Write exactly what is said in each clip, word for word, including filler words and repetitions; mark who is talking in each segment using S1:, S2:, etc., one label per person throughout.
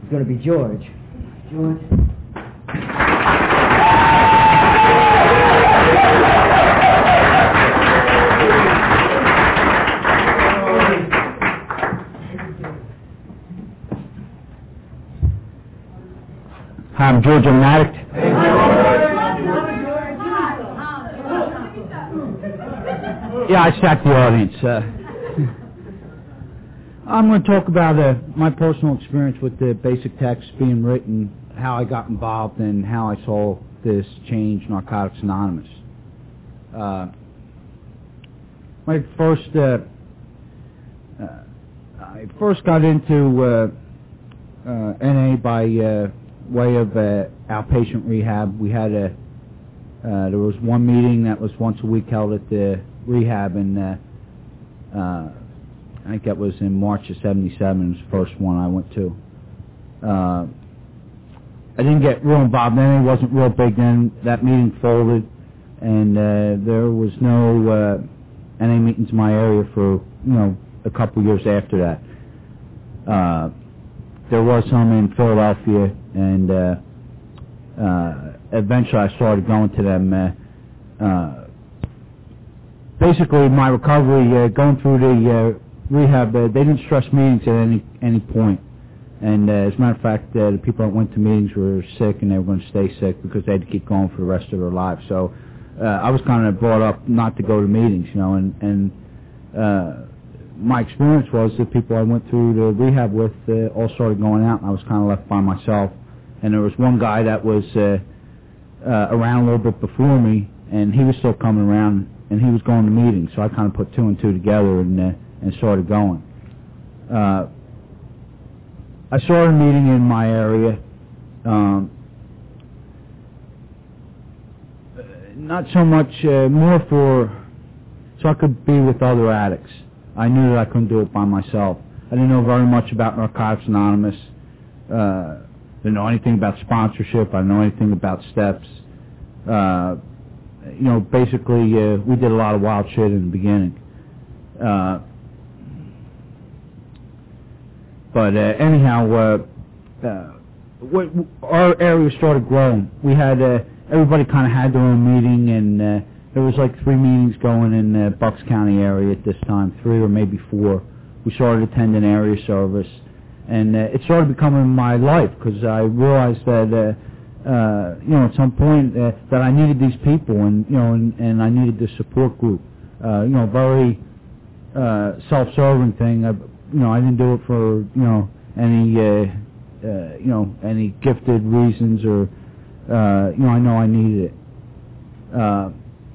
S1: It's going to be George. George.
S2: Hi, I'm George. I'm an addict. Yeah, I sat the audience. Uh, I'm going to talk about uh, my personal experience with the basic text being written, how I got involved, and how I saw this change Narcotics Anonymous. Uh, my first, uh, uh, I first got into uh, uh, N A by uh, way of uh, outpatient rehab. We had a, uh, there was one meeting that was once a week held at the rehab, and uh, uh, I think that was in March of seventy-seven. It was the first one I went to. Uh, I didn't get real involved then. It wasn't real big then. That meeting folded, and uh, there was no uh, N A meetings in my area for, you know, a couple years after that. Uh, there was some in Philadelphia, and uh, uh, eventually I started going to them. Uh, uh, basically, my recovery, uh, going through the uh, rehab, uh, they didn't stress meetings at any any point. And uh, as a matter of fact, uh, the people that went to meetings were sick, and they were going to stay sick because they had to keep going for the rest of their lives. So uh, I was kind of brought up not to go to meetings, you know, and, and uh, my experience was the people I went through the rehab with uh, all started going out, and I was kind of left by myself. And there was one guy that was uh, uh, around a little bit before me, and he was still coming around, and he was going to meetings. So I kind of put two and two together and uh, and started going. Uh, I started a meeting in my area, um, not so much, uh, more for, so I could be with other addicts. I knew that I couldn't do it by myself. I didn't know very much about Narcotics Anonymous. Uh, didn't know anything about sponsorship. I didn't know anything about steps. Uh, you know, basically, uh, we did a lot of wild shit in the beginning. Uh, But uh, anyhow, uh, uh, what, our area started growing. We had uh, everybody kind of had their own meeting, and uh, there was like three meetings going in the Bucks County area at this time, three or maybe four. We started attending area service, and uh, it started becoming my life because I realized that uh, uh, you know at some point uh, that I needed these people, and you know, and, and I needed this support group. Uh, you know, very uh, self-serving thing. I, You know, I didn't do it for, you know, any, uh, uh, you know, any gifted reasons or, uh, you know, I know I needed it. Uh,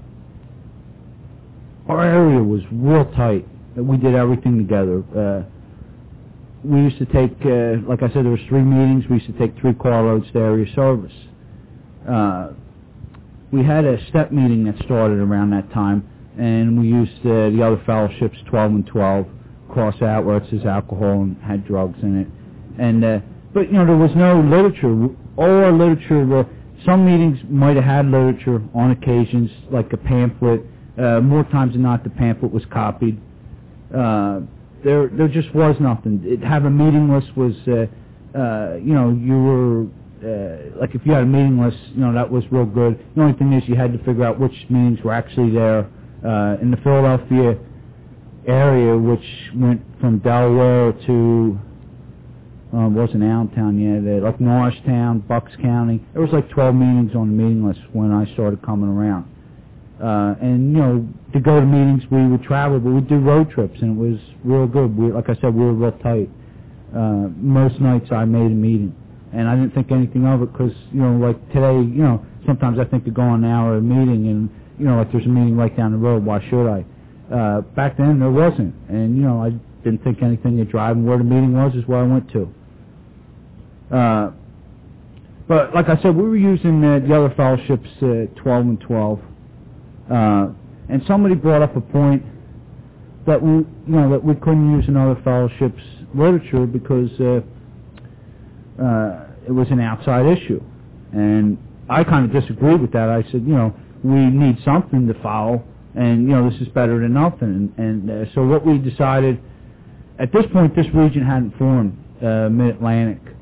S2: our area was real tight. We did everything together. Uh, we used to take, uh, like I said, there was three meetings. We used to take three carloads to area service. Uh, we had a step meeting that started around that time, and we used uh, the other fellowships, twelve and twelve. Cross out where it says alcohol and had drugs in it, and uh, but you know there was no literature. All our literature, uh, some meetings might have had literature on occasions, like a pamphlet. Uh, more times than not, the pamphlet was copied. Uh, there, there just was nothing. It, have a meeting list was, uh, uh, you know, you were uh, like if you had a meeting list, you know that was real good. The only thing is you had to figure out which meetings were actually there. Uh, in the Philadelphia area, which went from Delaware to uh, wasn't Allentown yet, uh, like Norristown, Bucks County. There was like twelve meetings on the meeting list when I started coming around. Uh, and you know, to go to meetings, we would travel, but we'd do road trips, and it was real good. We, like I said, we were real tight. Uh, most nights I made a meeting, and I didn't think anything of it because you know, like today, you know, sometimes I think of going an hour a meeting, and you know, like there's a meeting right down the road. Why should I? Uh, back then there wasn't, and you know I didn't think anything of driving. Where the meeting was is where I went to. Uh, but like I said, we were using uh, the other fellowships, uh, twelve and twelve, uh, and somebody brought up a point that we, you know, that we couldn't use in other fellowships literature because uh, uh, it was an outside issue, and I kind of disagreed with that. I said, you know, we need something to follow. And, you know, this is better than nothing. And, and uh, so what we decided, at this point, this region hadn't formed, uh, Mid-Atlantic.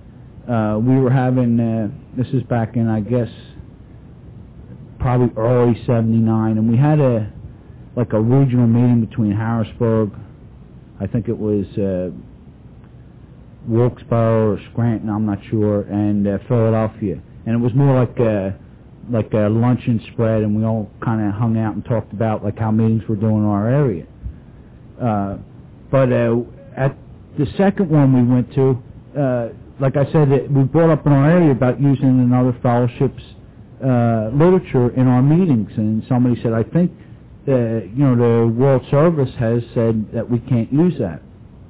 S2: uh, we were having, uh, this is back in, I guess, probably early seventy-nine, and we had a, like a regional meeting between Harrisburg, I think it was uh, Wilkes-Barre or Scranton, I'm not sure, and uh, Philadelphia. And it was more like a, like a luncheon spread, and we all kind of hung out and talked about like how meetings were doing in our area. Uh, but uh, at the second one we went to, uh, like I said, it, we brought up in our area about using another fellowship's uh, literature in our meetings, and somebody said, I think, uh, you know, the World Service has said that we can't use that.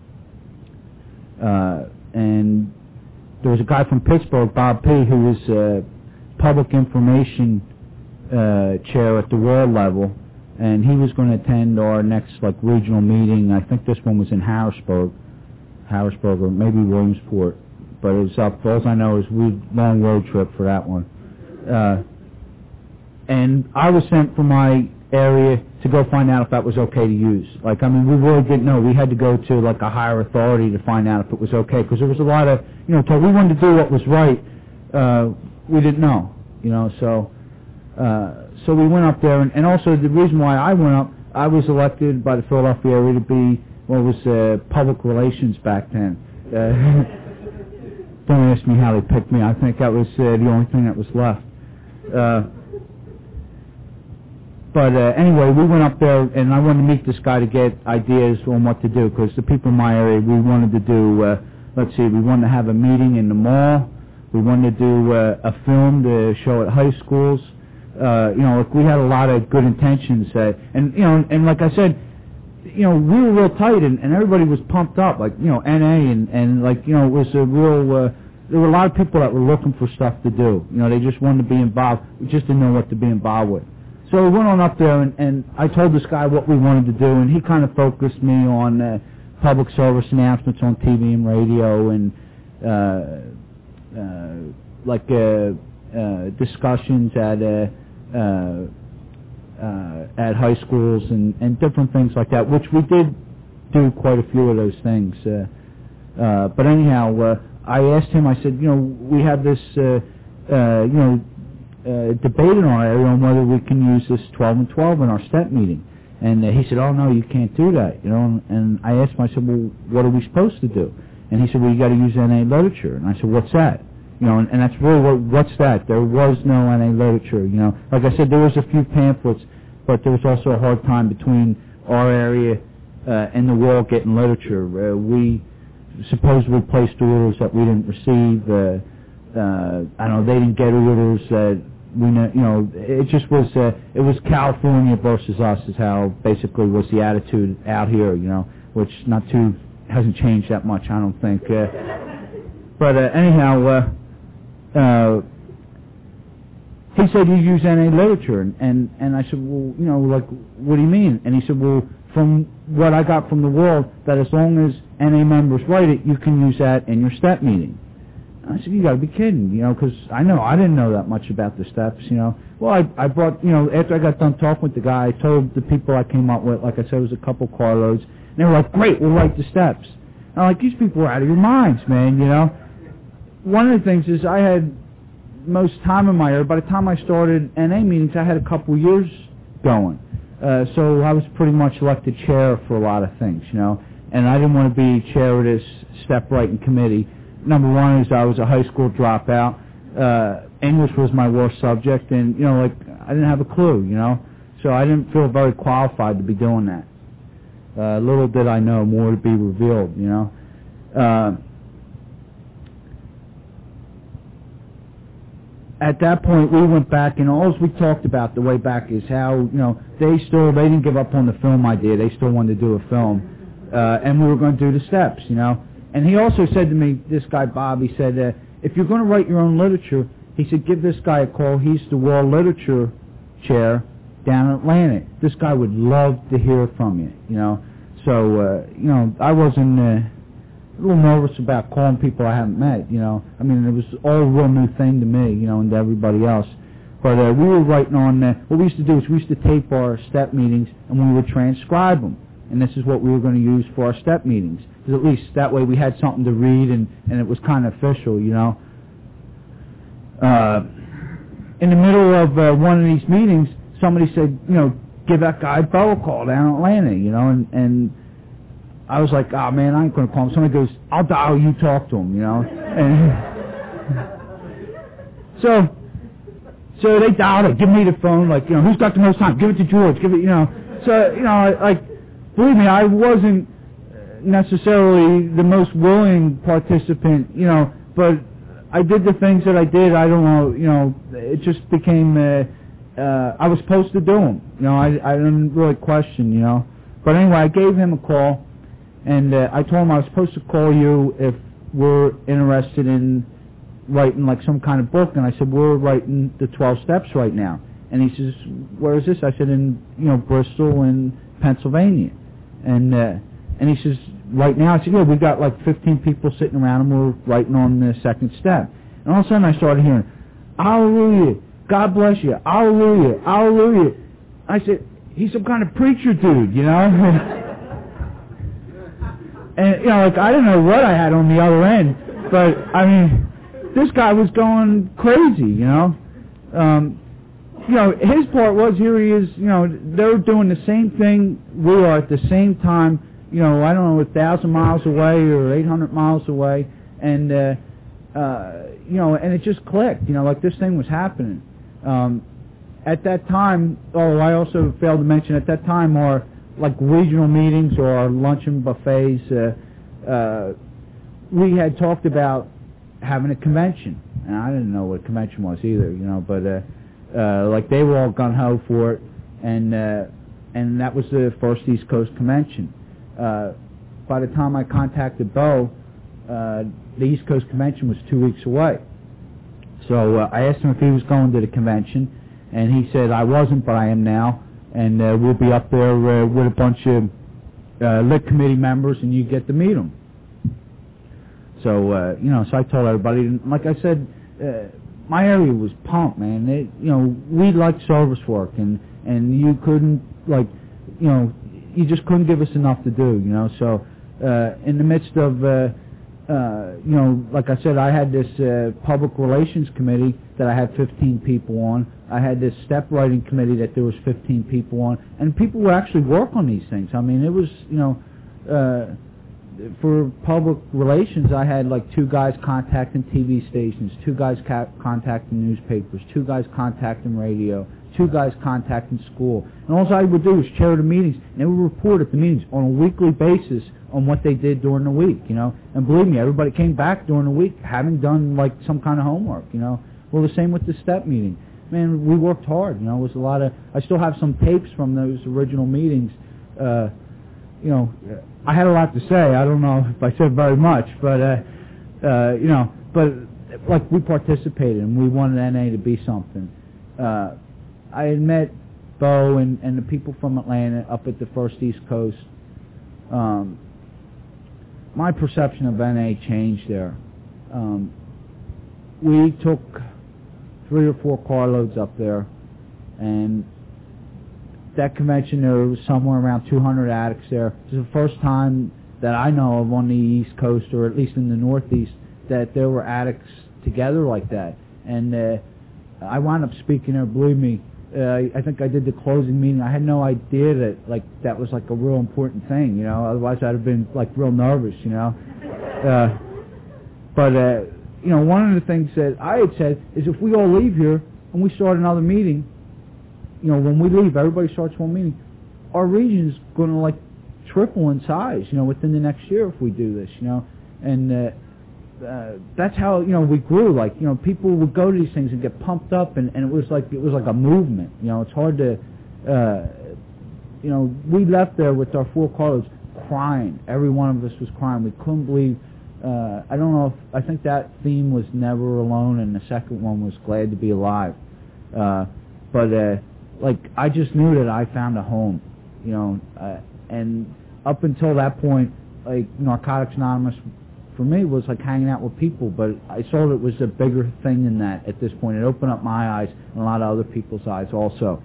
S2: Uh, and there was a guy from Pittsburgh, Bob P., who was uh, public information uh, chair at the world level, and he was going to attend our next like regional meeting. I think this one was in Harrisburg, Harrisburg or maybe Williamsport, but it was up. All I know is we long road trip for that one. Uh, and I was sent from my area to go find out if that was okay to use. Like, I mean, we really didn't know. We had to go to like a higher authority to find out if it was okay, because there was a lot of, you know, till we wanted to do what was right, uh, we didn't know, you know, so, uh, so we went up there, and, and also the reason why I went up, I was elected by the Philadelphia area to be, well, it was uh, public relations back then. Uh, don't ask me how they picked me. I think that was uh, the only thing that was left. Uh, But uh, anyway, we went up there, and I wanted to meet this guy to get ideas on what to do, because the people in my area, we wanted to do, uh, let's see, we wanted to have a meeting in the mall. We wanted to do uh, a film to show at high schools. Uh, you know, like we had a lot of good intentions. Uh, and, you know, and like I said, you know, we were real tight, and, and everybody was pumped up, like, you know, N A, and, and like, you know, it was a real, uh, there were a lot of people that were looking for stuff to do. You know, they just wanted to be involved. We just didn't know what to be involved with. So we went on up there, and, and I told this guy what we wanted to do, and he kind of focused me on uh, public service announcements on T V and radio, and uh, uh, like uh, uh, discussions at uh, uh, uh, at high schools and, and different things like that, which we did do quite a few of those things. Uh, uh, but anyhow, uh, I asked him. I said, you know, we have this, uh, uh, you know. Uh, debate in our area on whether we can use this twelve and twelve in our STEP meeting. And uh, he said, oh, no, you can't do that. You know. And, and I asked him, I said, well, what are we supposed to do? And he said, well, you got to use N A literature. And I said, what's that? You know, and, and that's really what, what's that? There was no N A literature, you know. Like I said, there was a few pamphlets, but there was also a hard time between our area uh, and the world getting literature. Uh, we supposedly placed orders that we didn't receive. Uh, Uh, I don't know, they didn't get orders. Uh, we know, you know, it just was. Uh, it was California versus us, is how basically was the attitude out here. You know, which not too hasn't changed that much, I don't think. Uh, but uh, anyhow, uh, uh, he said you use N A literature, and, and and I said, well, you know, like, what do you mean? And he said, well, from what I got from the world, that as long as N A members write it, you can use that in your STEP meeting. I said, you got to be kidding, you know, because I know I didn't know that much about the steps, you know. Well, I, I brought, you know, after I got done talking with the guy, I told the people I came up with, like I said, it was a couple carloads, and they were like, great, we'll write the steps. And I'm like, these people are out of your minds, man, you know. One of the things is I had most time in my area. By the time I started N A meetings, I had a couple years going. Uh, so I was pretty much elected chair for a lot of things, you know. And I didn't want to be chair of this step writing committee. Number one is I was a high school dropout. Uh, English was my worst subject, and, you know, like, I didn't have a clue, you know. So I didn't feel very qualified to be doing that. Uh, little did I know, more to be revealed, you know. Uh, at that point, we went back, and all we talked about the way back is how, you know, they still, they didn't give up on the film idea. They still wanted to do a film. Uh, and we were going to do the steps, you know. And he also said to me, this guy Bob, he said, uh, if you're going to write your own literature, he said, give this guy a call. He's the World Literature Chair down in Atlanta. This guy would love to hear from you, you know. So, uh, you know, I wasn't uh, a little nervous about calling people I haven't met, you know. I mean, it was all a real new thing to me, you know, and to everybody else. But uh, we were writing on, uh, what we used to do is we used to tape our STEP meetings, and we would transcribe them. And this is what we were going to use for our STEP meetings. Because at least that way we had something to read, and, and it was kind of official, you know. uh, in the middle of uh, one of these meetings, somebody said, you know, give that guy Bo a call down in Atlanta, you know, and, and I was like, oh man, I ain't gonna call him. Somebody goes, I'll dial, you talk to him, you know, and so, so they dialed it, give me the phone, like, you know, who's got the most time? Give it to George, give it, you know, so, you know, like, believe me, I wasn't necessarily the most willing participant, you know, but I did the things that I did. I don't know, you know, it just became, uh, uh, I was supposed to do them. You know, I, I didn't really question, you know. But anyway, I gave him a call, and uh, I told him I was supposed to call you if we're interested in writing, like, some kind of book. And I said, we're writing the twelve steps right now. And he says, where is this? I said, in, you know, Bristol and Pennsylvania. And, uh, and he says, right now, I said, yeah, we got like fifteen people sitting around and we're writing on the second step. And all of a sudden I started hearing, hallelujah, God bless you, hallelujah, hallelujah. I said, he's some kind of preacher dude, you know? And, you know, like, I didn't know what I had on the other end, but, I mean, this guy was going crazy, you know? Um, you know, his part was, here he is, you know, they're doing the same thing we are at the same time, you know, I don't know, a thousand miles away or eight hundred miles away, and, uh, uh, you know, and it just clicked, you know, like this thing was happening. Um, at that time, oh, I also failed to mention, at that time, our, like, regional meetings or our luncheon buffets, uh, uh, we had talked about having a convention, and I didn't know what a convention was either, you know, but, uh, uh, like, they were all gung-ho for it, and, uh, and that was the first East Coast convention. Uh, by the time I contacted Bo, uh, the East Coast Convention was two weeks away. So uh, I asked him if he was going to the convention, and he said, I wasn't, but I am now, and uh, we'll be up there uh, with a bunch of uh, lit committee members, and you get to meet them. So, uh, you know, so I told everybody, and like I said, uh, my area was pumped, man. It, you know, we liked service work, and, and you couldn't, like, you know, you just couldn't give us enough to do, you know. So, uh, in the midst of, uh, uh, you know, like I said, I had this uh, public relations committee that I had fifteen people on. I had this step writing committee that there was fifteen people on, and people would actually work on these things. I mean, it was, you know, uh, for public relations, I had like two guys contacting T V stations, two guys ca- contacting newspapers, two guys contacting radio, two guys contacting school. And all I would do was chair the meetings, and they would report at the meetings on a weekly basis on what they did during the week, you know. And believe me, everybody came back during the week having done like some kind of homework, you know. Well, the same with the step meeting. Man, we worked hard, you know. It was a lot of, I still have some tapes from those original meetings. Uh, you know, I had a lot to say. I don't know if I said very much, but, uh, uh, you know, but like we participated and we wanted N A to be something. Uh, I had met Bo and, and the people from Atlanta up at the First East Coast. Um, my perception of N A changed there. Um, we took three or four carloads up there, and that convention, there was somewhere around two hundred addicts there. It was the first time that I know of on the East Coast, or at least in the Northeast, that there were addicts together like that. And uh, I wound up speaking there, believe me. Uh, I think I did the closing meeting. I had no idea that like that was like a real important thing, you know. Otherwise, I'd have been like real nervous, you know. Uh, but uh, you know, one of the things that I had said is if we all leave here and we start another meeting, you know, when we leave, everybody starts one meeting, our region's going to like triple in size, you know, within the next year if we do this, you know. And uh, uh, that's how, you know, we grew. Like, you know, people would go to these things and get pumped up, and, and it was like it was like a movement. You know, it's hard to, uh, you know, we left there with our four carloads crying. Every one of us was crying. We couldn't believe. Uh, I don't know if I think that theme was Never Alone, and the second one was Glad to Be Alive. Uh, but uh, like I just knew that I found a home, you know, uh, and up until that point, like Narcotics Anonymous for me was like hanging out with people, but I saw that it was a bigger thing than that at this point. It opened up my eyes and a lot of other people's eyes also.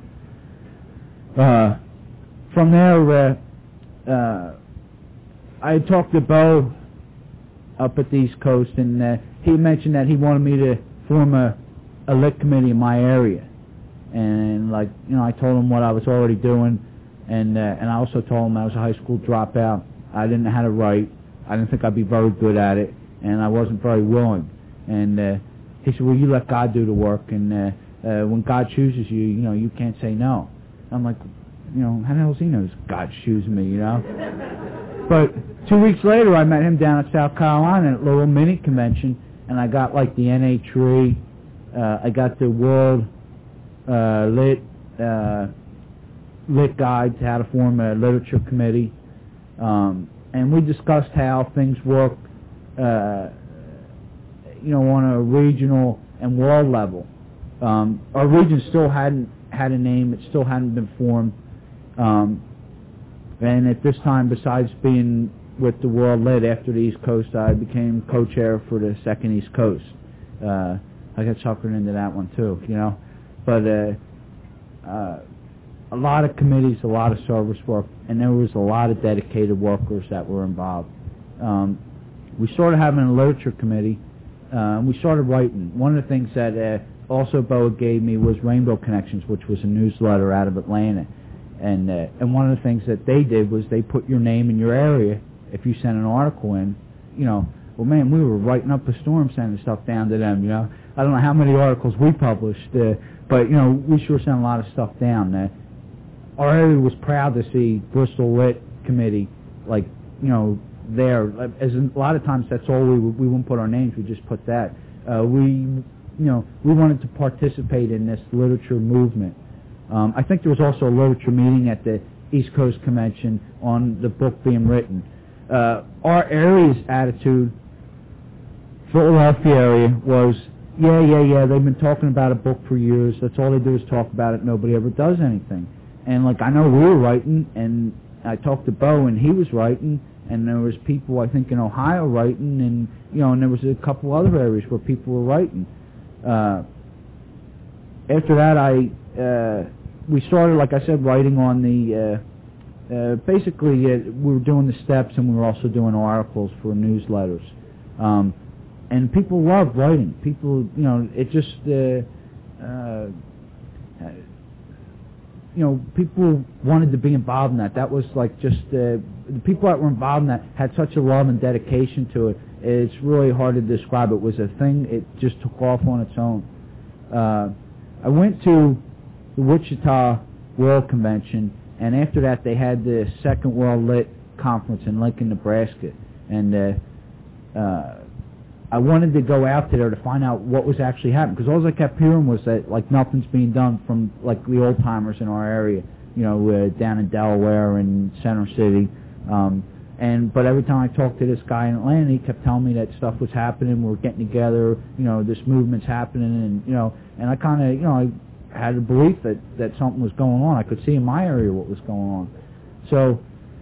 S2: Uh, from there, uh, uh, I talked to Bo up at the East Coast, and uh, he mentioned that he wanted me to form a, a lit committee in my area. And, like, you know, I told him what I was already doing, and uh, and I also told him I was a high school dropout. I didn't know how to write. I didn't think I'd be very good at it, and I wasn't very willing. And uh, he said, well, you let God do the work, and uh, uh, when God chooses you, you know, you can't say no. I'm like, you know, how the hell does he know God's choosing me, you know? But two weeks later, I met him down at South Carolina at a little mini convention, and I got, like, the N A tree. Uh, I got the World uh, Lit uh, Lit Guide to how to form a literature committee. Um, and we discussed how things work, uh, you know, on a regional and world level. Um, our region still hadn't had a name. It still hadn't been formed. Um, and at this time, besides being with the World Lit after the East Coast, I became co-chair for the second East Coast. Uh, I got suckered into that one too, you know. But uh, uh, a lot of committees, a lot of service work, and there was a lot of dedicated workers that were involved. Um, we started having a literature committee. Uh, we started writing. One of the things that uh, also B O A gave me was Rainbow Connections, which was a newsletter out of Atlanta. And uh, and one of the things that they did was they put your name in your area if you sent an article in. You know, well, man, we were writing up a storm sending stuff down to them, you know. I don't know how many articles we published, uh, but, you know, we sure sent a lot of stuff down. Uh, our area was proud to see Bristol Lit Committee, like, you know, there. As a lot of times that's all we we wouldn't put our names, we just put that. Uh, we, you know, we wanted to participate in this literature movement. Um, I think there was also a literature meeting at the East Coast Convention on the book being written. Uh, our area's attitude, Philadelphia area, was, yeah, yeah, yeah, they've been talking about a book for years. That's all they do is talk about it. Nobody ever does anything. And, like, I know we were writing, and I talked to Bo, and he was writing, and there was people, I think, in Ohio writing, and, you know, and there was a couple other areas where people were writing. Uh, after that, I... Uh, we started, like I said, writing on the, uh, uh, basically, uh, we were doing the steps, and we were also doing articles for newsletters. Um, and people loved writing. People, you know, it just, uh, uh, you know, people wanted to be involved in that. That was like just, uh, the people that were involved in that had such a love and dedication to it. It's really hard to describe. It was a thing, it just took off on its own. Uh, I went to the Wichita World Convention, and after that they had the second World Lit Conference in Lincoln, Nebraska, and uh, uh, I wanted to go out to there to find out what was actually happening, because all I kept hearing was that, like, nothing's being done from, like, the old timers in our area, you know, uh, down in Delaware and Center City, um, and but every time I talked to this guy in Atlanta, he kept telling me that stuff was happening, we we're getting together, you know, this movement's happening, and, you know, and I kind of, you know, I had a belief that, that something was going on. I could see in my area what was going on. So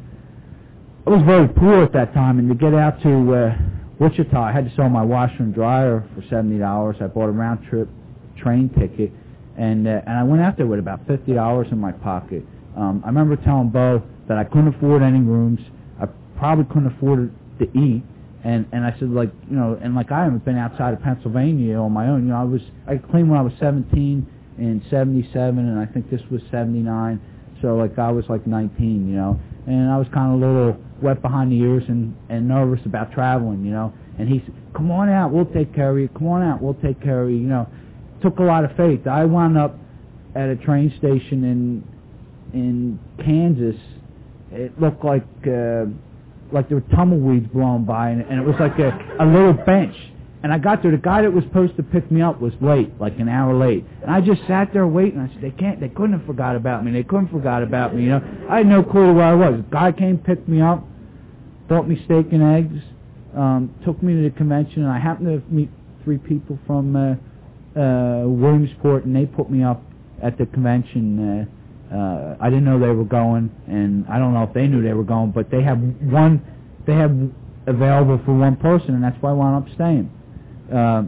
S2: I was very poor at that time, and to get out to uh, Wichita, I had to sell my washer and dryer for seventy dollars. I bought a round-trip train ticket, and uh, and I went out there with about fifty dollars in my pocket. Um, I remember telling Bo that I couldn't afford any rooms. I probably couldn't afford to eat. And and I said, like, you know, and like I haven't been outside of Pennsylvania on my own. You know, I was I cleaned when I was seventeen in seventy-seven, and I think this was seventy-nine, so like I was like nineteen, you know, and I was kind of a little wet behind the ears and, and nervous about traveling, you know, and he said, come on out, we'll take care of you, come on out, we'll take care of you, you know. Took a lot of faith. I wound up at a train station in in Kansas. It looked like uh, like there were tumbleweeds blowing by, and, and it was like a, a little bench. And I got there. The guy that was supposed to pick me up was late, like an hour late. And I just sat there waiting. I said, they can't, they couldn't have forgot about me. They couldn't have forgot about me, you know. I had no clue where I was. The guy came, picked me up, bought me steak and eggs, um, took me to the convention, and I happened to meet three people from uh, uh, Williamsport, and they put me up at the convention. Uh, uh, I didn't know they were going, and I don't know if they knew they were going, but they have one, they have available for one person, and that's why I wound up staying. Uh,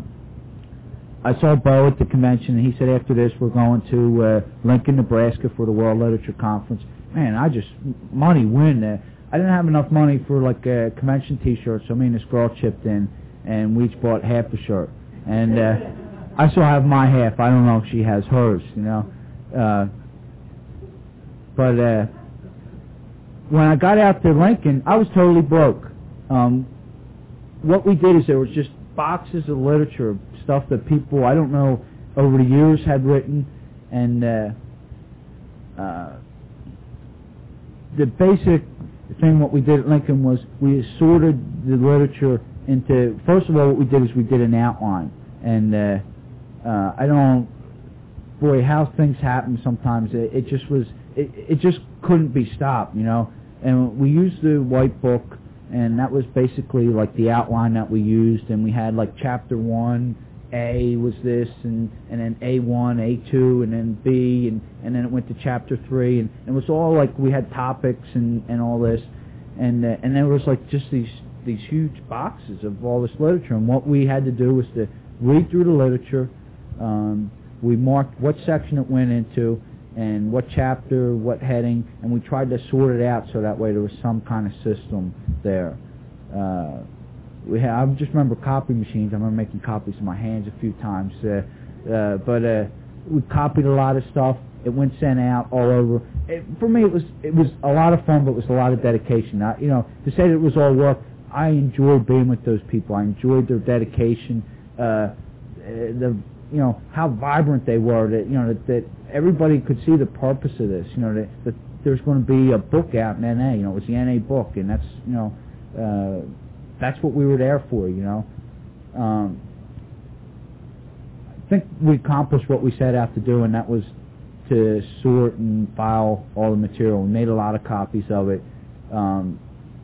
S2: I saw Bo at the convention, and he said, after this, we're going to uh, Lincoln, Nebraska for the World Literature Conference. Man, I just, money win there. I didn't have enough money for, like, a convention T-shirt, so me and this girl chipped in, and we each bought half a shirt. And uh, I still have my half. I don't know if she has hers, you know. Uh, but uh, when I got out to Lincoln, I was totally broke. Um, what we did is there was just boxes of literature, stuff that people, I don't know, over the years had written, and uh, uh, the basic thing what we did at Lincoln was we sorted the literature into, first of all, what we did is we did an outline, and uh, uh, I don't, boy, how things happen sometimes, it, it just was, it, it just couldn't be stopped, you know, and we used the white book, and that was basically like the outline that we used, and we had like chapter one, A was this, and, and then A one, A two, and then B, and, and then it went to chapter three, and, and it was all like we had topics and, and all this, and uh, and there was like just these these huge boxes of all this literature, and what we had to do was to read through the literature. Um, we marked what section it went into, and what chapter, what heading, and we tried to sort it out so that way there was some kind of system there. Uh, We had, I just remember copy machines. I remember making copies in my hands a few times. Uh, uh, but uh, we copied a lot of stuff. It went sent out all over. It, for me, it was it was a lot of fun, but it was a lot of dedication. I, you know, to say that it was all work, I enjoyed being with those people. I enjoyed their dedication. Uh, the you know how vibrant they were. That you know that, that everybody could see the purpose of this. You know that, that there's going to be a book out in N A. You know, it was the N A book, and that's you know. Uh, That's what we were there for, you know. Um, I think we accomplished what we set out to do, and that was to sort and file all the material. We made a lot of copies of it. Um,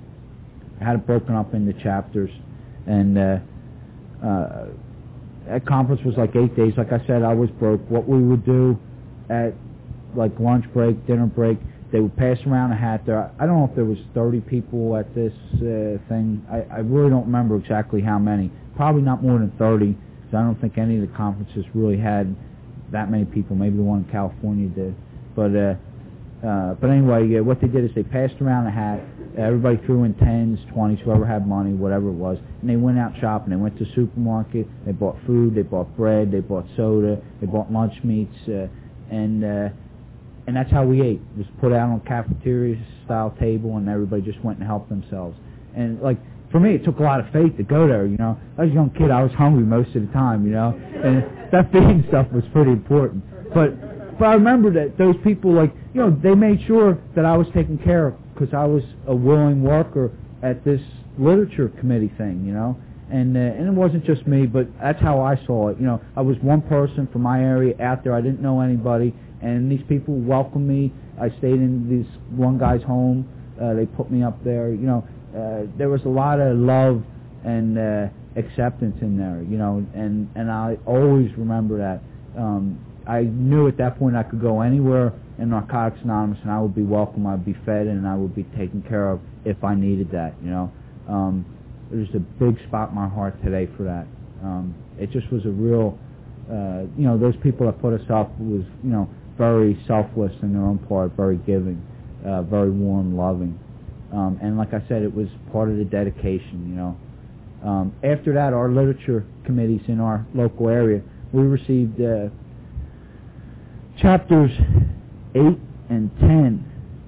S2: I had it broken up into chapters, and uh, uh, that conference was like eight days. Like I said, I was broke. What we would do at like lunch break, dinner break, they would pass around a hat there. I don't know if there was thirty people at this uh, thing. I, I really don't remember exactly how many. Probably not more than thirty, because I don't think any of the conferences really had that many people. Maybe the one in California did. But uh, uh, but anyway, uh, what they did is they passed around a hat. Everybody threw in tens, twenties, whoever had money, whatever it was. And they went out shopping. They went to the supermarket. They bought food. They bought bread. They bought soda. They bought lunch meats. Uh, and... Uh, And that's how we ate. It was put out on a cafeteria-style table, and everybody just went and helped themselves. And, like, for me, it took a lot of faith to go there, you know. I was a young kid. I was hungry most of the time, you know. And that feeding stuff was pretty important. But but I remember that those people, like, you know, they made sure that I was taken care of because I was a willing worker at this literature committee thing, you know. And uh, and it wasn't just me, but that's how I saw it. You know, I was one person from my area out there. I didn't know anybody. And these people welcomed me. I stayed in this one guy's home. Uh, they put me up there. You know, uh, there was a lot of love and uh, acceptance in there. You know, and and I always remember that. Um, I knew at that point I could go anywhere in Narcotics Anonymous, and I would be welcome. I'd be fed, and I would be taken care of if I needed that. You know, um, there's a big spot in my heart today for that. Um, it just was a real. Uh, you know, those people that put us up was, you know, very selfless in their own part, very giving, uh, very warm, loving. Um, and like I said, it was part of the dedication, you know. Um, after that, our literature committees in our local area, we received uh, chapters eight and ten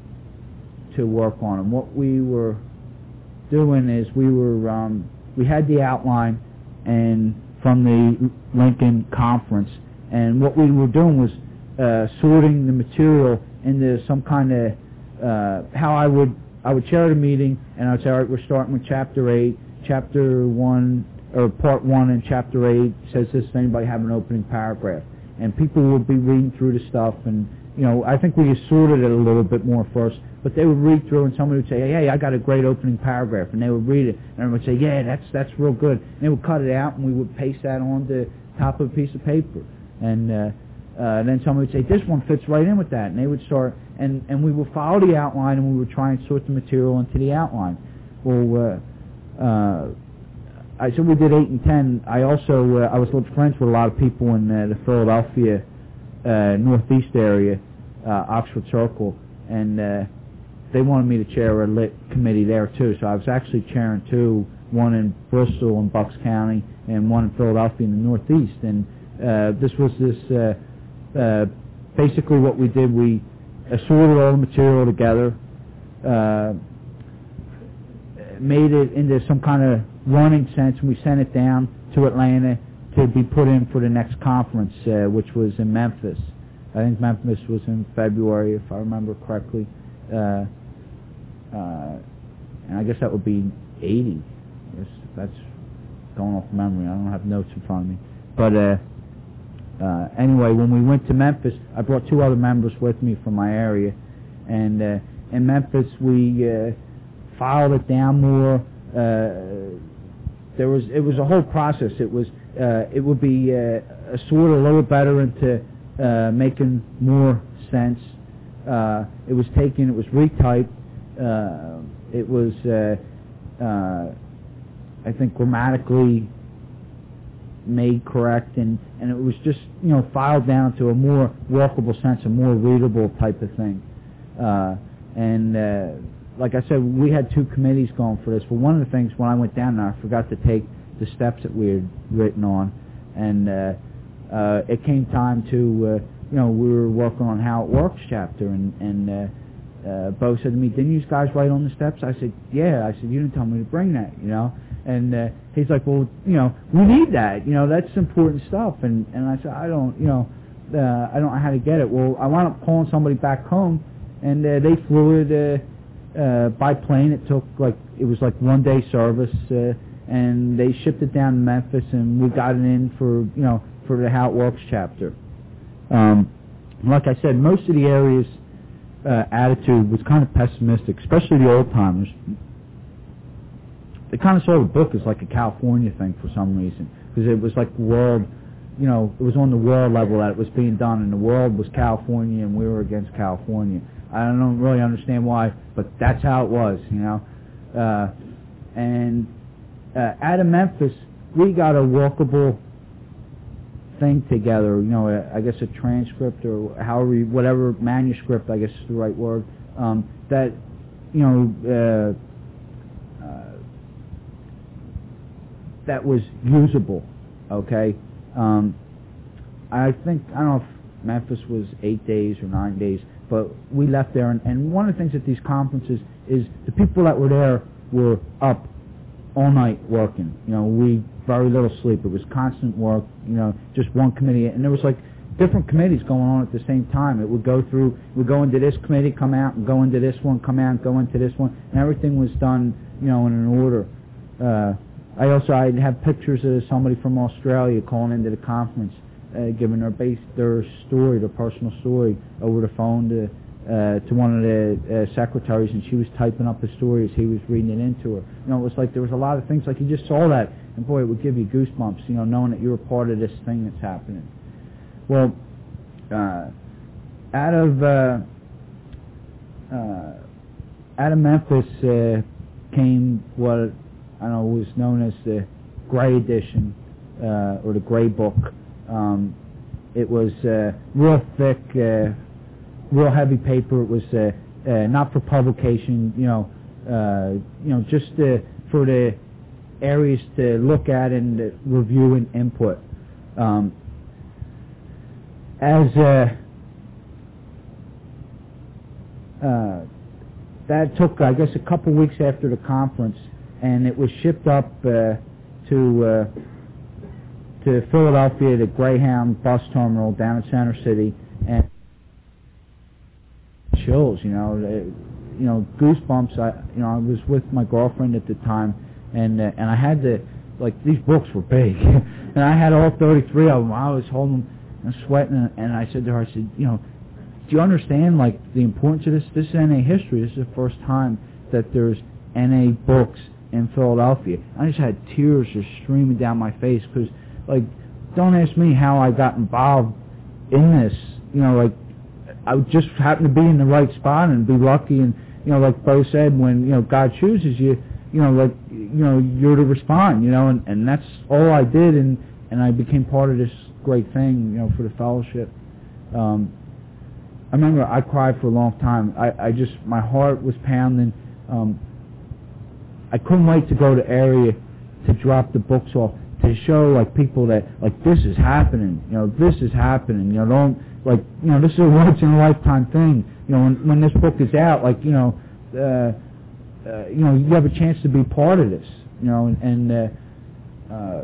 S2: to work on. And what we were doing is we were, um, we had the outline and from the Lincoln conference, and what we were doing was uh, sorting the material into some kind of uh, how I would I would chair the meeting, and I would say, all right, we're starting with chapter eight, chapter one or part one, and chapter eight says this. Does anybody have an opening paragraph? And people would be reading through the stuff, and you know, I think we sorted it a little bit more first. But they would read through, and somebody would say, hey, I got a great opening paragraph, and they would read it, and everyone would say, yeah, that's that's real good. And they would cut it out, and we would paste that on the top of a piece of paper. And uh, uh, then somebody would say, this one fits right in with that, and they would start, and, and we would follow the outline, and we would try and sort the material into the outline. Well, uh, uh, I so we did eight and ten. I also uh, I was friends with a lot of people in uh, the Philadelphia uh, northeast area, uh, Oxford Circle, and uh, they wanted me to chair a lit committee there too. So I was actually chairing two, one in Bristol and Bucks County, and one in Philadelphia in the northeast. And Uh, this was this, uh, uh, basically what we did, we assorted all the material together, uh, made it into some kind of running sense, and we sent it down to Atlanta to be put in for the next conference, uh, which was in Memphis. I think Memphis was in February, if I remember correctly. Uh, uh, and I guess that would be eighty. I guess that's going off memory. I don't have notes in front of me. But uh, uh, anyway, when we went to Memphis, I brought two other members with me from my area. And uh, in Memphis, we uh, filed it down more. Uh, there was it was a whole process. It was uh, it would be uh, assorted a little better into uh, making more sense. Uh, it was taken. It was retyped. Uh, it was uh, uh, I think grammatically made correct, and, and it was just you know filed down to a more workable sense, a more readable type of thing. Uh, and uh, like I said, we had two committees going for this. But one of the things when I went down there, I forgot to take the steps that we had written on, and uh, uh, it came time to uh, you know we were working on How It Works chapter, and and uh, uh, Bo said to me, "Didn't you guys write on the steps?" I said, "Yeah." I said, "You didn't tell me to bring that," you know. And uh, he's like, "Well, you know, we need that. You know, that's important stuff." And and I said, "I don't, you know, uh, I don't know how to get it." Well, I wound up calling somebody back home, and uh, they flew it uh, uh, by plane. It took like it was like one day service, uh, and they shipped it down to Memphis, and we got it in for you know for the How It Works chapter. Um, like I said, most of the area's uh, attitude was kind of pessimistic, especially the old timers. They kind of saw the book as like a California thing for some reason, because it was like world, you know, it was on the world level that it was being done, and the world was California, and we were against California. I don't really understand why, but that's how it was, you know. Uh, and uh, out of Memphis, we got a workable thing together, you know, a, I guess a transcript or however, you, whatever manuscript, I guess is the right word, um, that, you know, uh, that was usable, okay? Um, I think, I don't know if Memphis was eight days or nine days, but we left there, and, and one of the things at these conferences is the people that were there were up all night working. You know, we, very little sleep. It was constant work, you know, just one committee, and there was like different committees going on at the same time. It would go through, we'd go into this committee, come out, and go into this one, come out, and go into this one, and everything was done, you know, in an order. Uh, I also I'd have pictures of somebody from Australia calling into the conference, uh, giving their base their story, their personal story, over the phone to uh, to one of the uh, secretaries, and she was typing up the story as he was reading it into her. You know, it was like there was a lot of things like you just saw that, and boy, it would give you goosebumps. You know, knowing that you were part of this thing that's happening. Well, uh, out of uh, uh, out of Memphis uh, came what I don't know was known as the Gray Edition uh, or the Gray Book. Um, it was uh, real thick, uh, real heavy paper. It was uh, uh, not for publication, you know, uh, you know, just uh, for the areas to look at and uh, review and input. Um, as uh, uh, that took, I guess, a couple weeks after the conference, and it was shipped up uh, to uh, to Philadelphia, the Greyhound bus terminal down in Center City, and chills, you know, uh, you know, goosebumps. I, you know, I was with my girlfriend at the time, and uh, and I had to, like, these books were big, and I had all thirty-three of them. I was holding them and sweating, and I said to her, I said, you know, do you understand, like, the importance of this? This is N A history. This is the first time that there's N A books in Philadelphia. I just had tears just streaming down my face because, like, don't ask me how I got involved in this. You know, like, I just happened to be in the right spot and be lucky. And, you know, like Bo said, when, you know, God chooses you, you know, like, you know, you're to respond, you know, and, and that's all I did. And, and I became part of this great thing, you know, for the fellowship. Um, I remember I cried for a long time. I, I just, my heart was pounding. Um, I couldn't wait to go to area to drop the books off. to show like people that like this is happening, you know, this is happening, you know, don't like, you know, this is a once in a lifetime thing. You know, when when this book is out, like, you know, uh, uh, you know, you have a chance to be part of this, you know, and, and uh, uh,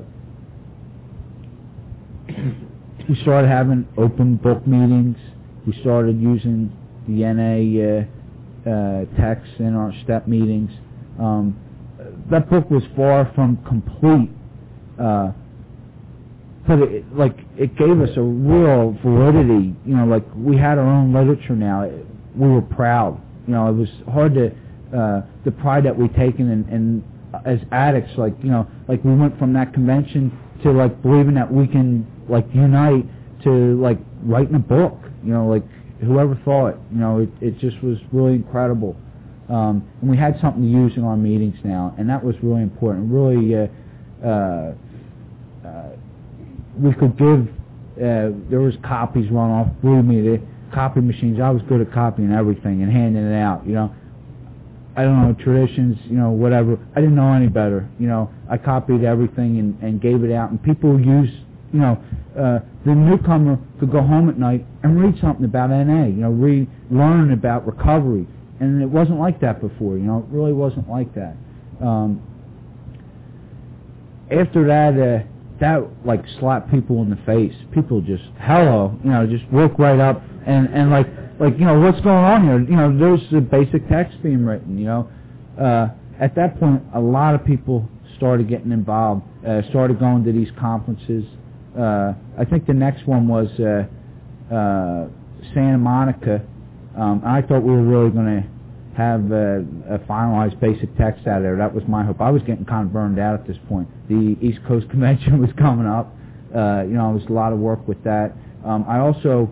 S2: we started having open book meetings. We started using the N A uh, uh, text in our step meetings. Um, that book was far from complete, uh, but it, like it gave us a real validity. You know, like we had our own literature now. It, we were proud. You know, it was hard to uh, the pride that we taken in, in as addicts. Like, you know, like we went from that convention to like believing that we can like unite to like writing a book. You know, like whoever thought. You know, it it just was really incredible. Um, and we had something to use in our meetings now, and that was really important. Really, uh, uh, uh, we could give. Uh, there was copies run off. Believe me, the copy machines. I was good at copying everything and handing it out. You know, I don't know traditions. You know, whatever. I didn't know any better. You know, I copied everything and, and gave it out, and people use. You know, uh, the newcomer could go home at night and read something about N A. You know, read, learn about recovery. And it wasn't like that before, you know, it really wasn't like that. Um, after that, uh, that, like, slapped people in the face. People just, hello, you know, just woke right up and, and like, like, you know, what's going on here? You know, there's a basic text being written, you know. Uh, at that point, a lot of people started getting involved, uh, started going to these conferences. Uh, I think the next one was uh, uh, Santa Monica. Um, I thought we were really going to have uh, a finalized basic text out of there. That was my hope. I was getting kind of burned out at this point. The East Coast Convention was coming up. Uh, you know, it was a lot of work with that. Um, I also,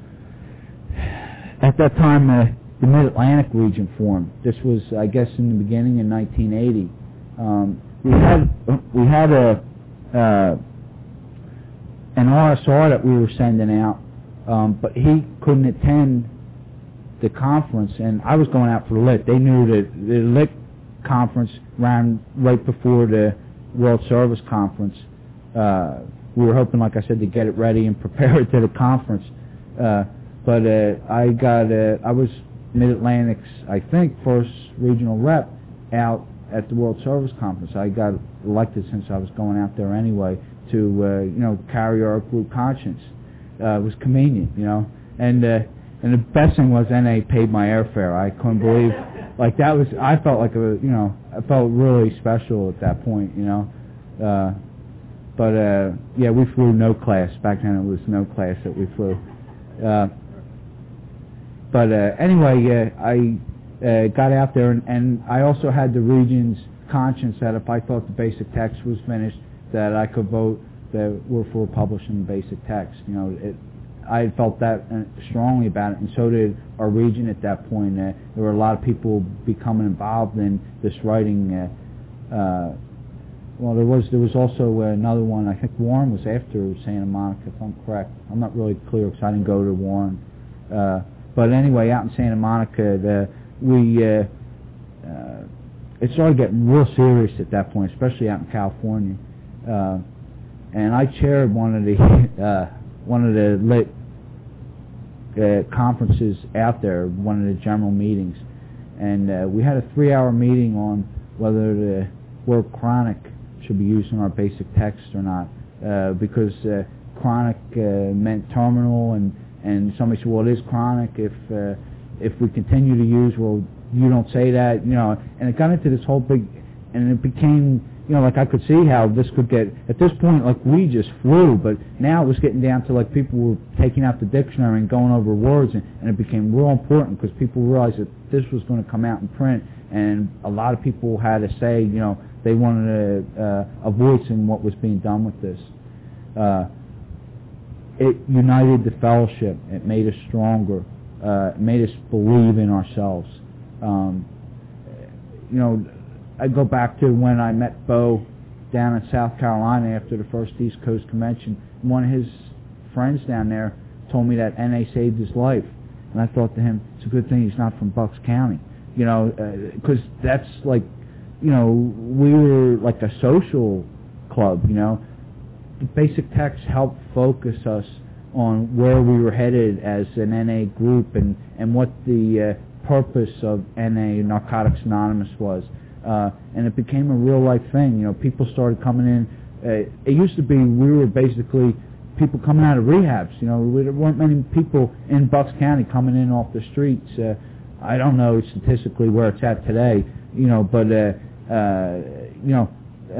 S2: at that time, uh, the Mid-Atlantic region formed. This was, I guess, in the beginning in nineteen eighty. Um, we had we had a uh, an R S R that we were sending out, um, but he couldn't attend the conference, and I was going out for the Lit. They knew that the Lit conference ran right before the World Service Conference. Uh, we were hoping, like I said, to get it ready and prepare it to the conference. Uh, but uh, I got, uh, I was Mid-Atlantic's, I think, first regional rep out at the World Service Conference. I got elected since I was going out there anyway to, uh, you know, carry our group conscience. Uh, it was convenient, you know, and. Uh, And the best thing was N A paid my airfare. I couldn't believe, like that was, I felt like a, you know, I felt really special at that point, you know. Uh, but, uh, yeah, we flew no class. Back then it was no class that we flew. Uh, but uh, anyway, uh, I uh, got out there, and, and I also had the region's conscience that if I thought the basic text was finished, that I could vote that we're for publishing the basic text. You know, it, I had felt that strongly about it, and so did our region at that point. Uh, there were a lot of people becoming involved in this writing. Uh, uh, well, there was there was also another one. I think Warren was after Santa Monica, if I'm correct. I'm not really clear because I didn't go to Warren. Uh, but anyway, out in Santa Monica, the, we uh, uh, it started getting real serious at that point, especially out in California. Uh, and I chaired one of the uh, one of the lit uh, conferences out there, one of the general meetings, and uh, we had a three-hour meeting on whether the word chronic should be used in our basic text or not, uh, because uh, chronic uh, meant terminal, and, and somebody said, well, it is chronic if uh, if we continue to use, well, you don't say that, you know, and it got into this whole big, and it became, you know, like I could see how this could get, at this point, like we just flew, but now it was getting down to like people were taking out the dictionary and going over words, and, and it became real important because people realized that this was going to come out in print, and a lot of people had to say, you know, they wanted a, uh, a voice in what was being done with this. Uh, it united the fellowship. It made us stronger. Uh, it made us believe in ourselves. Um, you know, I go back to when I met Bo down in South Carolina after the first East Coast Convention. One of his friends down there told me that N A saved his life. And I thought to him, it's a good thing he's not from Bucks County. You know, because uh, that's like, you know, we were like a social club. You know, the basic text helped focus us on where we were headed as an N A group and, and what the uh, purpose of N A, Narcotics Anonymous, was. Uh, and it became a real life thing. You know, people started coming in. Uh, it used to be we were basically people coming out of rehabs. You know, there weren't many people in Bucks County coming in off the streets. Uh, I don't know statistically where it's at today, you know, but, uh, uh, you know,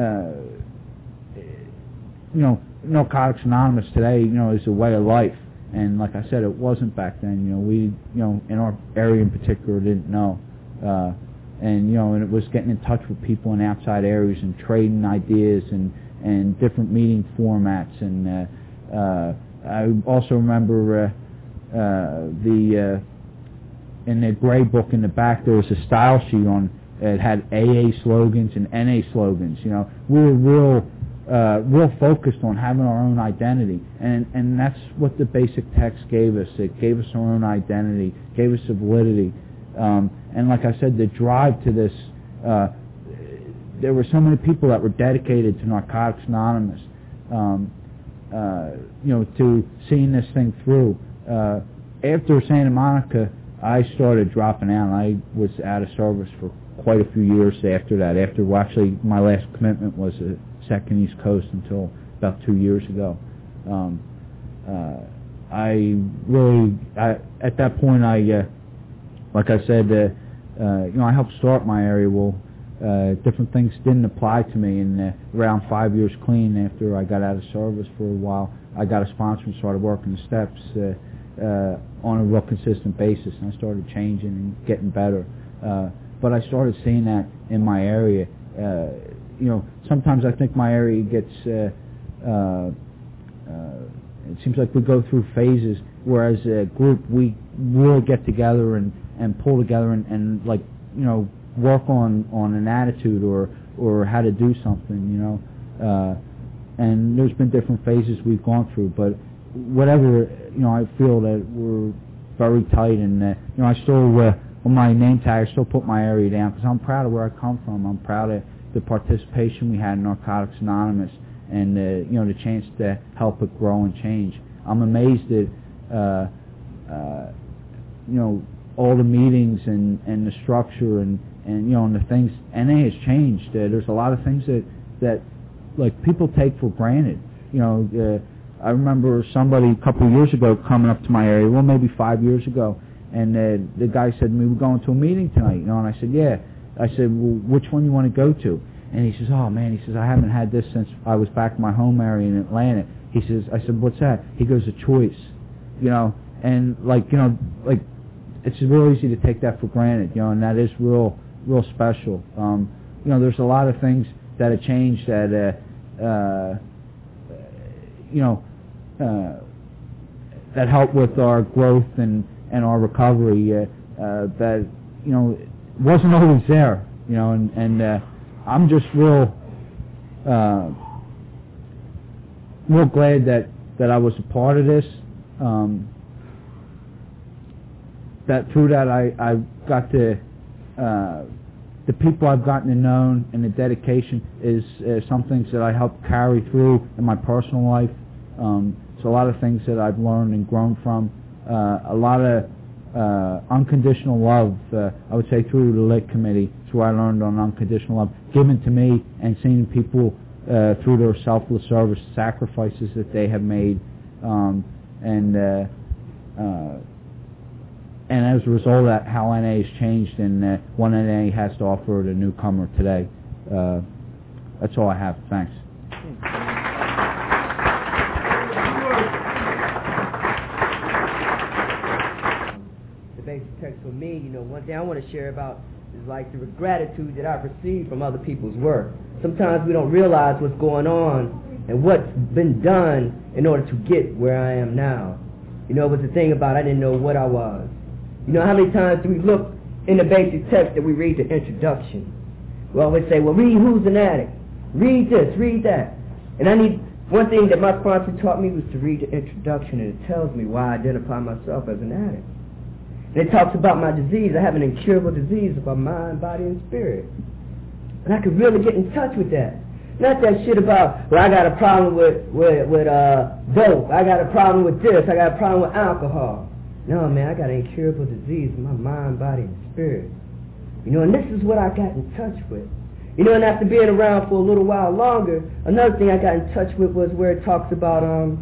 S2: uh, you know, Narcotics Anonymous today, you know, is a way of life. And like I said, it wasn't back then. You know, we, you know, in our area in particular, didn't know. Uh, and, you know, and it was getting in touch with people in outside areas and trading ideas and, and different meeting formats. And uh, uh, I also remember uh, uh, the, uh, in the gray book in the back, there was a style sheet on, it had A A slogans and N A slogans. You know, we were real... Uh, real focused on having our own identity, and and that's what the basic text gave us. It gave us our own identity, gave us a validity, um, and like I said, the drive to this. Uh, there were so many people that were dedicated to Narcotics Anonymous, um, uh, you know, to seeing this thing through. Uh, after Santa Monica, I started dropping out. I was out of service for quite a few years after that. After well, actually, my last commitment was a Second East Coast until about two years ago. Um, uh, I really, I, at that point, I, uh, like I said, uh, uh, you know, I helped start my area. Well, uh, different things didn't apply to me, and uh, around five years clean after I got out of service for a while, I got a sponsor and started working the steps uh, uh, on a real consistent basis, and I started changing and getting better. Uh, but I started seeing that in my area. Uh, You know, sometimes I think my area gets, uh, uh, uh, it seems like we go through phases, where as a group we will get together and, and pull together and, and, like, you know, work on, on an attitude or, or how to do something, you know. Uh, and there's been different phases we've gone through, but whatever, you know, I feel that we're very tight, and, uh, you know, I still, uh, on my name tag, I still put my area down, because I'm proud of where I come from. I'm proud of the participation we had in Narcotics Anonymous, and uh, you know, the chance to help it grow and change. I'm amazed at uh, uh, you know, all the meetings and, and the structure and, and you know, and the things. N A has changed. Uh, there's a lot of things that that like people take for granted. You know, uh, I remember somebody a couple of years ago coming up to my area, well, maybe five years ago, and uh, the guy said, "We were going to a meeting tonight," you know, and I said, "Yeah." I said, "Well, which one you want to go to?" And he says, "Oh man," he says, "I haven't had this since I was back in my home area in Atlanta." He says, I said, "What's that?" He goes, "A choice," you know, and like, you know, like, it's real easy to take that for granted, you know, and that is real, real special. Um, you know, there's a lot of things that have changed that, uh, uh, you know, uh, that help with our growth and, and our recovery, uh, uh, that, you know, wasn't always there, you know, and, and uh, I'm just real, uh, real glad that, that I was a part of this. Um, that through that I, I got to, uh, the people I've gotten to know and the dedication is uh, some things that I help carry through in my personal life. Um, it's a lot of things that I've learned and grown from. Uh, a lot of Uh, unconditional love, uh, I would say through the L I C committee. It's where I learned on unconditional love, given to me, and seeing people uh, through their selfless service, sacrifices that they have made, um, and uh, uh, and as a result of that, how N A has changed and uh, what N A has to offer the newcomer today. Uh, that's all I have. Thanks.
S3: Text for me, you know, one thing I want to share about is like the gratitude that I've received from other people's work. Sometimes we don't realize what's going on and what's been done in order to get where I am now. You know, it was the thing about I didn't know what I was. You know, how many times do we look in the basic text that we read the introduction? We always say, well, read Who's an Addict. Read this, read that. And I need, one thing that my sponsor taught me was to read the introduction, and it tells me why I identify myself as an addict. And it talks about my disease. I have an incurable disease of my mind, body, and spirit. And I could really get in touch with that. Not that shit about, well, I got a problem with, with, with uh, dope. I got a problem with this. I got a problem with alcohol. No, man, I got an incurable disease in my mind, body, and spirit. You know, and this is what I got in touch with. You know, and after being around for a little while longer, another thing I got in touch with was where it talks about um,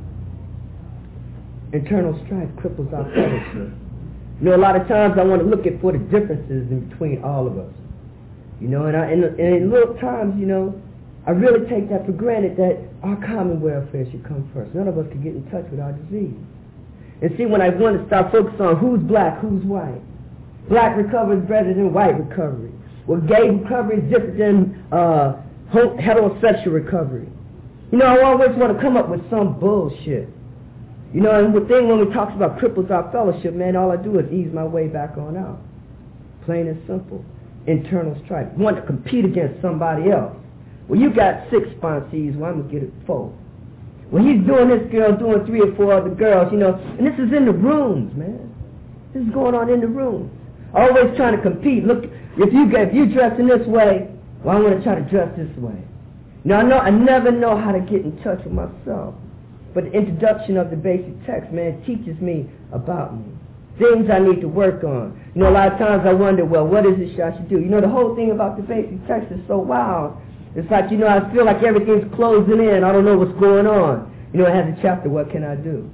S3: internal strife cripples our fellowship. You know, a lot of times I want to look at for the differences in between all of us. You know, and, I, and, and in little times, you know, I really take that for granted that our common welfare should come first. None of us can get in touch with our disease. And see, when I want to start focusing on who's black, who's white, black recovery is better than white recovery. Well, gay recovery is different than uh, heterosexual recovery. You know, I always want to come up with some bullshit. You know, and the thing when we talk about cripples our fellowship, man, all I do is ease my way back on out. Plain and simple. Internal strife. Want to compete against somebody else. Well, you got six sponsees, well, I'm going to get it four. Well, he's doing this girl, doing three or four other girls, you know, and this is in the rooms, man. This is going on in the rooms. Always trying to compete. Look, if you if you dress in this way, well, I want to try to dress this way. Now, I know I never know how to get in touch with myself. But the introduction of the basic text, man, teaches me about me. Things I need to work on. You know, a lot of times I wonder, well, what is it I should do? You know, the whole thing about the basic text is so wild. It's like, you know, I feel like everything's closing in. I don't know what's going on. You know, it has a chapter, what can I do?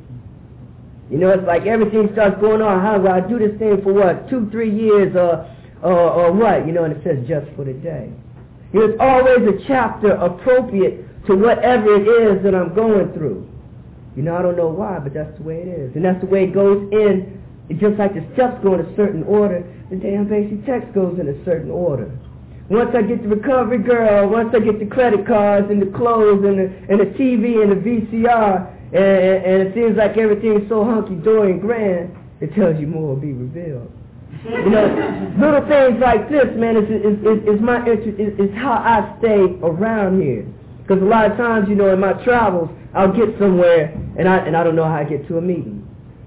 S3: You know, it's like everything starts going on. How do I do this thing for what? Two, three years or, or, or what? You know, and it says just for the day. You know, it's always a chapter appropriate to whatever it is that I'm going through. You know, I don't know why, but that's the way it is. And that's the way it goes in. It's just like the steps go in a certain order, the damn basic text goes in a certain order. Once I get the recovery girl, once I get the credit cards and the clothes and the, and the T V and the V C R, and, and it seems like everything's so hunky-dory and grand, it tells you more will be revealed. You know, little things like this, man, is, is, is, is my interest, is, is how I stay around here. Because a lot of times, you know, in my travels, I'll get somewhere, and I and I don't know how I get to a meeting.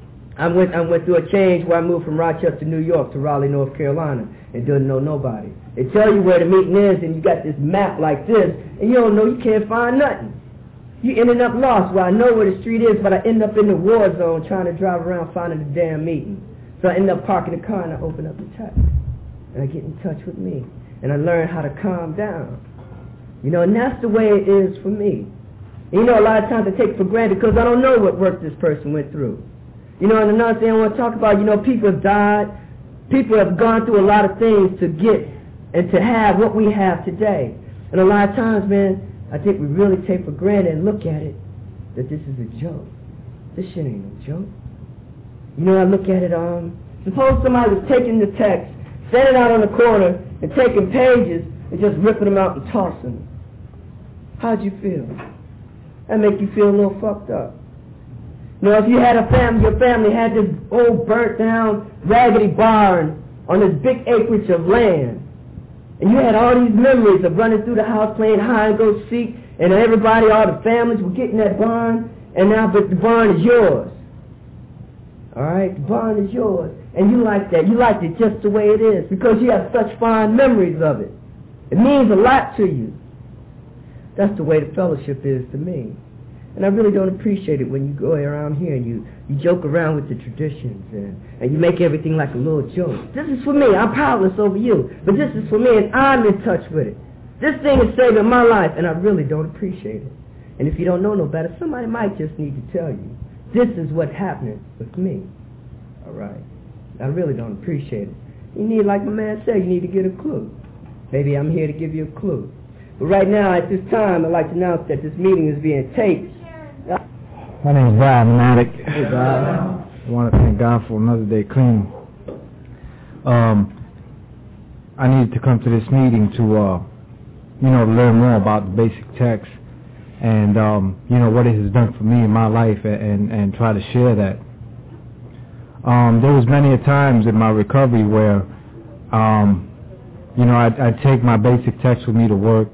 S3: I went I went through a change where I moved from Rochester, New York to Raleigh, North Carolina, and didn't know nobody. They tell you where the meeting is, and you got this map like this, and you don't know, you can't find nothing. You ended up lost. Well, I know where the street is, but I end up in the war zone trying to drive around finding the damn meeting. So I end up parking the car, and I open up the text, and I get in touch with me, and I learn how to calm down. You know, and that's the way it is for me. And you know, a lot of times I take it for granted because I don't know what work this person went through. You know, and another thing I want to talk about, you know, people have died. People have gone through a lot of things to get and to have what we have today. And a lot of times, man, I think we really take for granted and look at it that this is a joke. This shit ain't no joke. You know, I look at it, um, suppose somebody was taking the text, standing out on the corner and taking pages and just ripping them out and tossing them. How'd you feel? That make you feel a little fucked up. You know, if you had a family, your family had this old burnt down raggedy barn on this big acreage of land, and you had all these memories of running through the house playing hide and go seek, and everybody, all the families were getting that barn, and now but the barn is yours. All right, the barn is yours, and you like that. You liked it just the way it is because you have such fond memories of it. It means a lot to you. That's the way the fellowship is to me. And I really don't appreciate it when you go around here and you, you joke around with the traditions and, and you make everything like a little joke. This is for me. I'm powerless over you. But this is for me, and I'm in touch with it. This thing is saving my life, and I really don't appreciate it. And if you don't know no better, somebody might just need to tell you, this is what's happening with me. All right? I really don't appreciate it. You need, like my man said, you need to get a clue. Maybe I'm here to give you a clue. But right now, at this time, I'd like to announce that this meeting is being taped.
S4: My name is Brian, I'm an addict. Hey, Brian. I want to thank God for another day clean. Um, I needed to come to this meeting to, uh, you know, learn more about the basic text and, um, you know, what it has done for me in my life and, and, and try to share that. Um, there was many a times in my recovery where, um, you know, I'd, I'd take my basic text with me to work.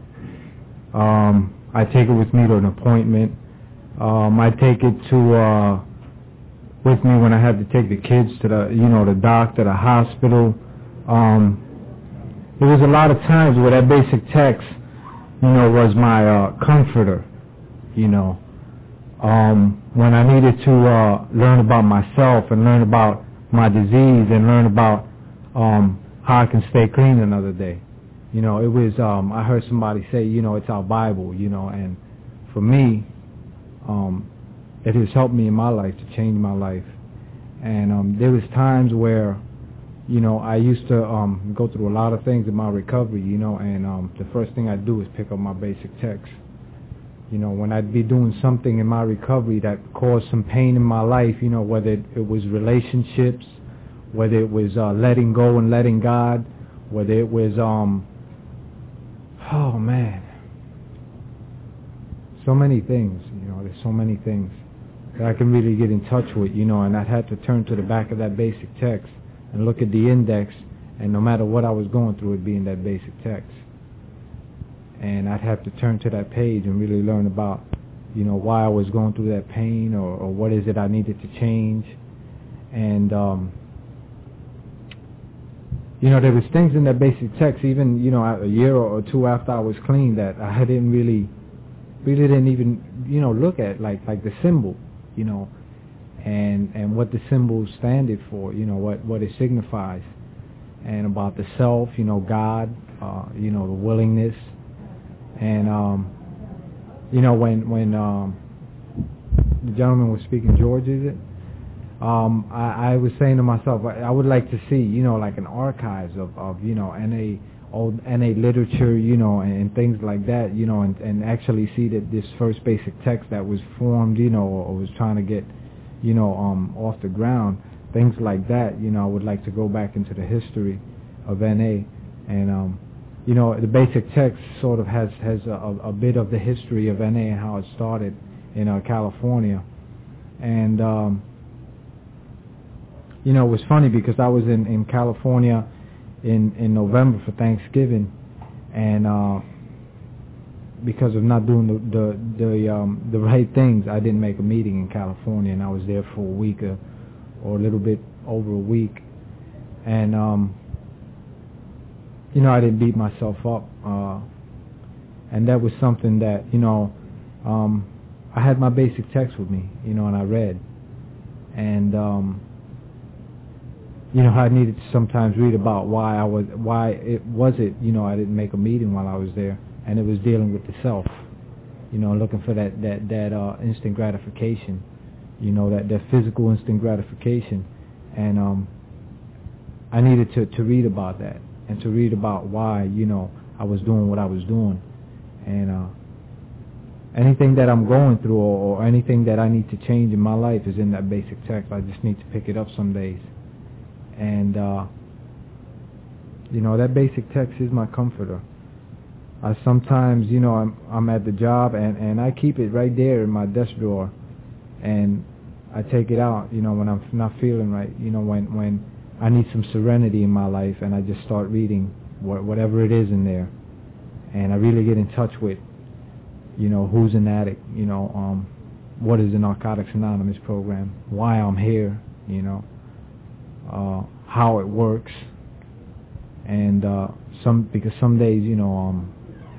S4: Um, I'd take it with me to an appointment. Um, I take it to uh, with me when I have to take the kids to the, you know, the doctor, the hospital. Um, there was a lot of times where that basic text, you know, was my uh, comforter, you know. Um, when I needed to uh, learn about myself and learn about my disease and learn about um, how I can stay clean another day. You know, it was, um, I heard somebody say, you know, it's our Bible, you know, and for me, um, it has helped me in my life to change my life. And um, there was times where, you know, I used to um, go through a lot of things in my recovery, you know, and um, the first thing I'd do is pick up my basic text. You know, when I'd be doing something in my recovery that caused some pain in my life, you know, whether it, it was relationships, whether it was uh, letting go and letting God, whether it was, um, oh man, so many things, you know, there's so many things that I can really get in touch with, you know, and I'd have to turn to the back of that basic text and look at the index, and no matter what I was going through, it'd be in that basic text. And I'd have to turn to that page and really learn about, you know, why I was going through that pain, or, or what is it I needed to change. And, um, you know, there was things in that basic text, even, you know, a year or two after I was clean, that I didn't really, really didn't even, you know, look at, like, like the symbol, you know, and, and what the symbol standed for, you know, what, what it signifies, and about the self, you know, God, uh, you know, the willingness. And, um, you know, when, when, um, the gentleman was speaking, George, is it? Um, I, I was saying to myself, I, I would like to see, you know, like an archives of, of, you know, N A, old N A literature, you know, and, and things like that, you know, and, and actually see that this first basic text that was formed, you know, or, or was trying to get, you know, um, off the ground, things like that, you know, I would like to go back into the history of N A. And, um, you know, the basic text sort of has, has a, a bit of the history of N A and how it started in uh, California. And, um, you know, it was funny because I was in, in California in, in November for Thanksgiving, and uh, because of not doing the the the, um, the right things, I didn't make a meeting in California, and I was there for a week or, or a little bit over a week. And, um, you know, I didn't beat myself up, uh, and that was something that, you know, um, I had my basic text with me, you know, and I read. And, um, you know, I needed to sometimes read about why I was, why it was it, you know, I didn't make a meeting while I was there, and it was dealing with the self, you know, looking for that, that, that, uh, instant gratification, you know, that, that physical instant gratification. And, um, I needed to, to read about that, and to read about why, you know, I was doing what I was doing. And, uh, anything that I'm going through, or, or anything that I need to change in my life is in that basic text. I just need to pick it up some days. And, uh, you know, that basic text is my comforter. I sometimes, you know, I'm, I'm at the job, and, and I keep it right there in my desk drawer, and I take it out, you know, when I'm not feeling right, you know, when, when I need some serenity in my life, and I just start reading wh- whatever it is in there. And I really get in touch with, you know, who's an addict, you know, um, what is the Narcotics Anonymous program, why I'm here, you know, uh, how it works. And uh, some because some days, you know, um,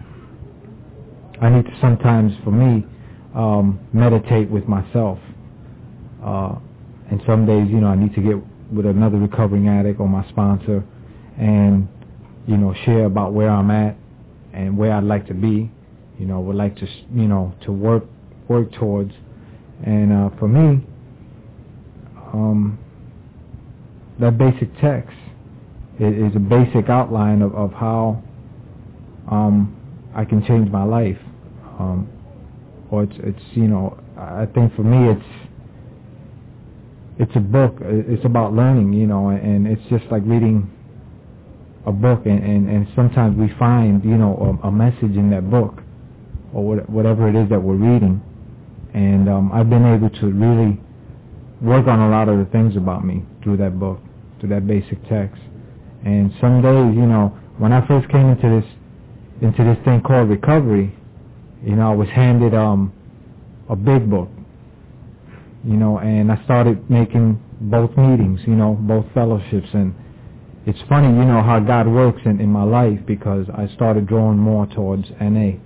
S4: I need to sometimes, for me, um, meditate with myself. Uh, and some days, you know, I need to get with another recovering addict or my sponsor, and, you know, share about where I'm at and where I'd like to be, you know, would like to, you know, to work work towards. And uh, for me, um, that basic text is, is a basic outline of, of how um, I can change my life. Um, or it's, it's, you know, I think for me it's it's a book. It's about learning, you know, and it's just like reading a book, and, and, and sometimes we find, you know, a, a message in that book, or what, whatever it is that we're reading. And um, I've been able to really work on a lot of the things about me through that book, through that basic text. And some days, you know, when I first came into this into this thing called recovery, you know, I was handed um, a big book, you know, and I started making both meetings, you know, both fellowships. And it's funny, you know, how God works in, in my life, because I started drawing more towards N A.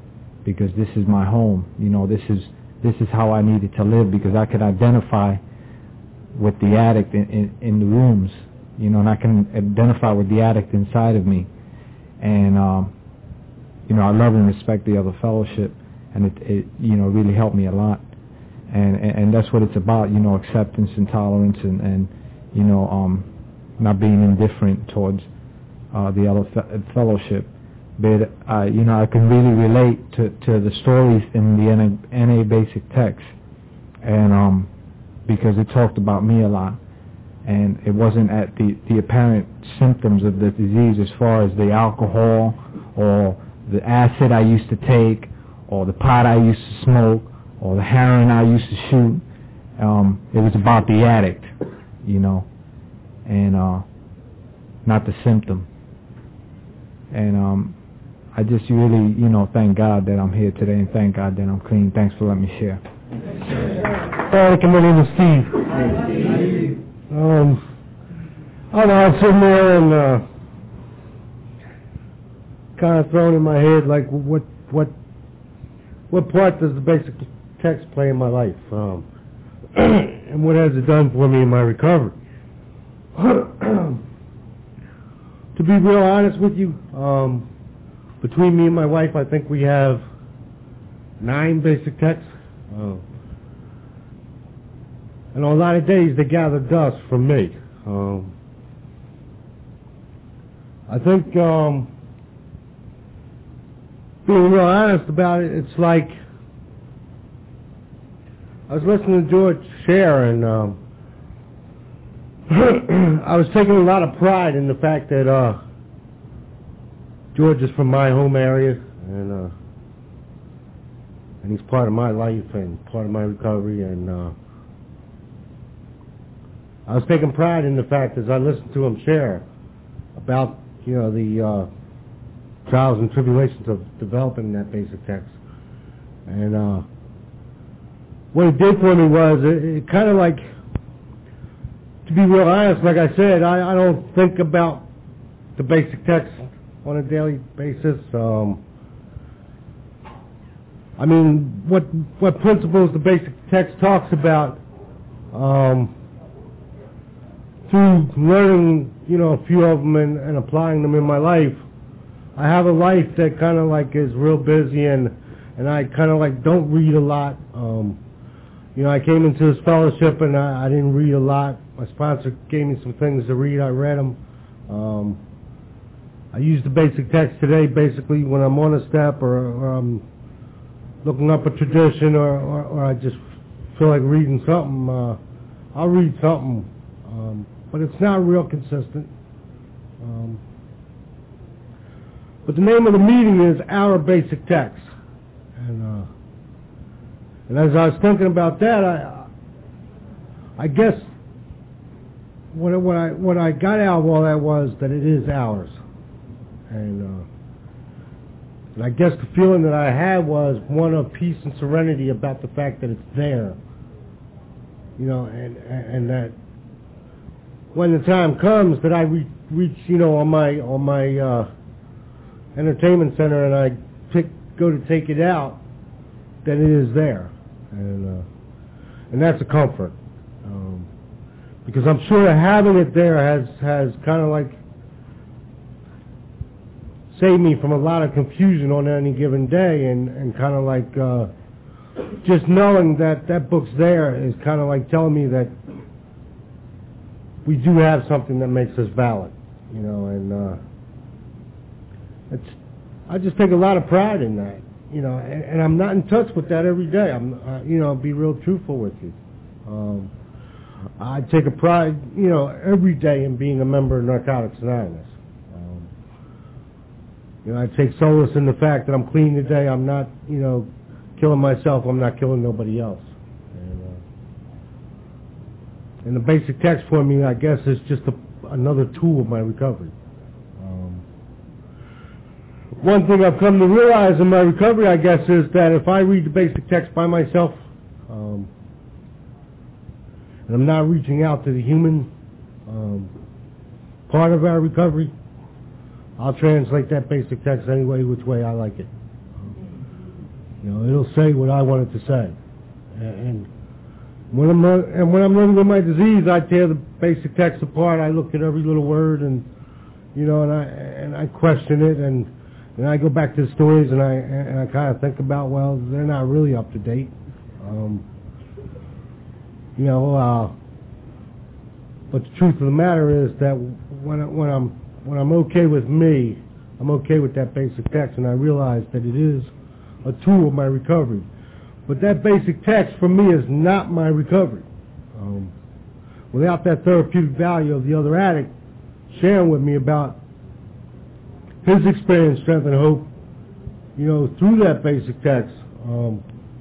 S4: because this is my home. You know, this is this is how I needed to live, because I could identify with the addict in, in, in the rooms, you know, and I can identify with the addict inside of me. And, um, you know, I love and respect the other fellowship, and it, it you know, really helped me a lot. And, and, and that's what it's about, you know, acceptance and tolerance, and, and you know, um, not being indifferent towards uh, the other fe- fellowship. But, uh, you know, I can really relate to, to the stories in the N A, N A basic text, and um, because it talked about me a lot, and it wasn't at the, the apparent symptoms of the disease as far as the alcohol or the acid I used to take or the pot I used to smoke or the heroin I used to shoot. Um, it was about the addict, you know, and uh, not the symptom. And um, I just really, you know, thank God that I'm here today, and thank God that I'm clean. Thanks for letting me share.
S5: Hi, my name is Steve. Um, I don't know, I was sitting there and uh, kind of thrown in my head, like, what what what part does the basic text play in my life? Um, and what has it done for me in my recovery? To be real honest with you, um, between me and my wife, I think we have nine basic texts. Uh, and on a lot of days, they gather dust from me. Um, I think, um, being real honest about it, it's like I was listening to George share, and um, I was taking a lot of pride in the fact that uh, George is from my home area, and uh, and he's part of my life and part of my recovery, and uh, I was taking pride in the fact as I listened to him share about, you know, the uh, trials and tribulations of developing that basic text. And uh, what it did for me was, it, it kind of like, to be real honest, like I said, I, I don't think about the basic text on a daily basis. Um, I mean, what what principles the basic text talks about, um, through learning, you know, a few of them and, and applying them in my life, I have a life that kind of like is real busy, and and I kind of like don't read a lot. Um, you know, I came into this fellowship and I, I didn't read a lot. My sponsor gave me some things to read. I read them. Um, I use the basic text today basically when I'm on a step, or, or I'm looking up a tradition, or, or, or I just feel like reading something. Uh, I'll read something. Um, but it's not real consistent. Um, but the name of the meeting is Our Basic Text. And, uh, and as I was thinking about that, I, I guess what, what, I, what I got out of all that was that it is ours. And, uh, and I guess the feeling that I had was one of peace and serenity about the fact that it's there. You know, and, and that when the time comes that I re- reach, you know, on my on my uh, entertainment center and I pick, go to take it out, that it is there, and uh, and that's a comfort, um, because I'm sure that having it there has has kind of like saved me from a lot of confusion on any given day, and and kind of like uh, just knowing that that book's there is kind of like telling me that we do have something that makes us valid, you know, and uh, it's, I just take a lot of pride in that, you know, and, and I'm not in touch with that every day. I'm, uh, you know, be real truthful with you. Um, I take a pride, you know, every day in being a member of Narcotics Anonymous. Um, you know, I take solace in the fact that I'm clean today. I'm not, you know, killing myself. I'm not killing nobody else. And the basic text for me, I guess, is just a, another tool of my recovery. Um, one thing I've come to realize in my recovery, I guess, is that if I read the basic text by myself, um, and I'm not reaching out to the human um, part of our recovery, I'll translate that basic text any way, which way I like it. You know, it'll say what I want it to say. And, and when I'm uh, and when I'm living with my disease, I tear the basic text apart. I look at every little word, and you know, and I and I question it, and and I go back to the stories, and I and I kind of think about, well, they're not really up to date. Um, you know, uh, but the truth of the matter is that when I, when I'm when I'm okay with me, I'm okay with that basic text, and I realize that it is a tool of my recovery. But that basic text for me is not my recovery. Um, without that therapeutic value of the other addict sharing with me about his experience, strength, and hope, you know, through that basic text, um,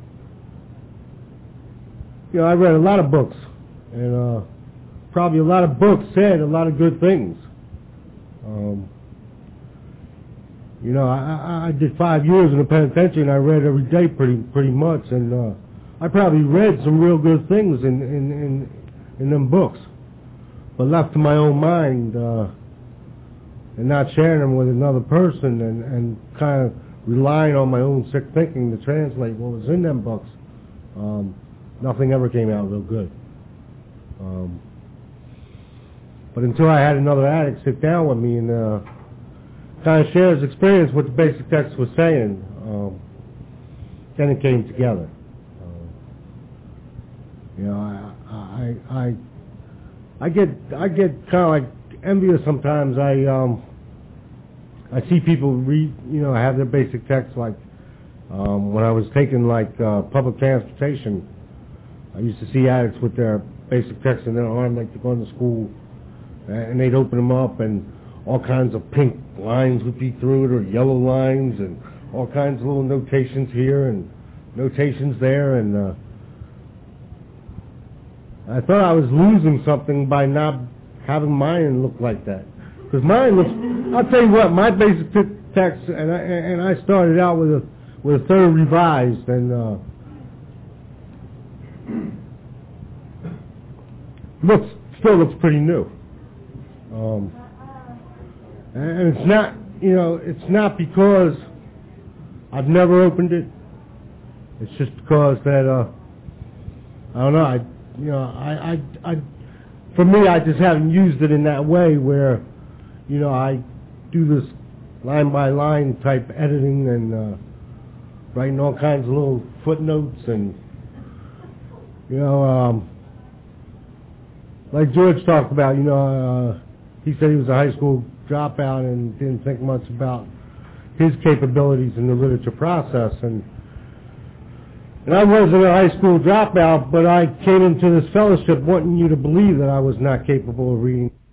S5: you know, I read a lot of books, and uh, probably a lot of books said a lot of good things. Um, You know, I, I did five years in the penitentiary, and I read every day pretty pretty much, and uh, I probably read some real good things in in, in, in them books. But left to my own mind, uh, and not sharing them with another person, and, and kind of relying on my own sick thinking to translate what was in them books, um, nothing ever came out real good. Um, but until I had another addict sit down with me and uh, kind of share his experience, what the basic text was saying, um, then it came together. Uh, you know, I, I, I, I get, I get kind of like envious sometimes. I, um, I see people read, you know, have their basic text. Like um, when I was taking like uh, public transportation, I used to see addicts with their basic text in their arm, like they're going to school, and they'd open them up, and all kinds of pink lines would be through it, or yellow lines, and all kinds of little notations here and notations there, and uh, I thought I was losing something by not having mine look like that. Because mine looks, I'll tell you what, my basic t- text, and I, and I started out with a with a third revised, and uh, looks still looks pretty new. Um, And it's not, you know, it's not because I've never opened it. It's just because that, uh, I don't know, I, you know, I, I, I, for me, I just haven't used it in that way where, you know, I do this line by line type editing and uh, writing all kinds of little footnotes and, you know, um, like George talked about, you know, uh, he said he was a high school dropout and didn't think much about his capabilities in the literature process, and and I wasn't a high school dropout, but I came into this fellowship wanting you to believe that I was not capable of reading